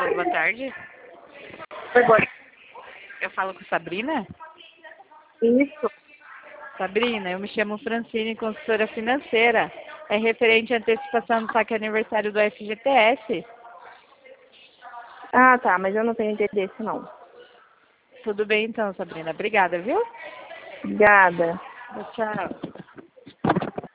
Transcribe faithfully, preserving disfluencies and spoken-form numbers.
Oi, boa tarde. Oi, boa. Eu falo com Sabrina? Isso. Sabrina, eu me chamo Francine, consultora financeira. É referente à antecipação do saque aniversário do F G T S. Ah, tá, mas eu não tenho interesse, não. Tudo bem então, Sabrina. Obrigada, viu? Obrigada. Tchau.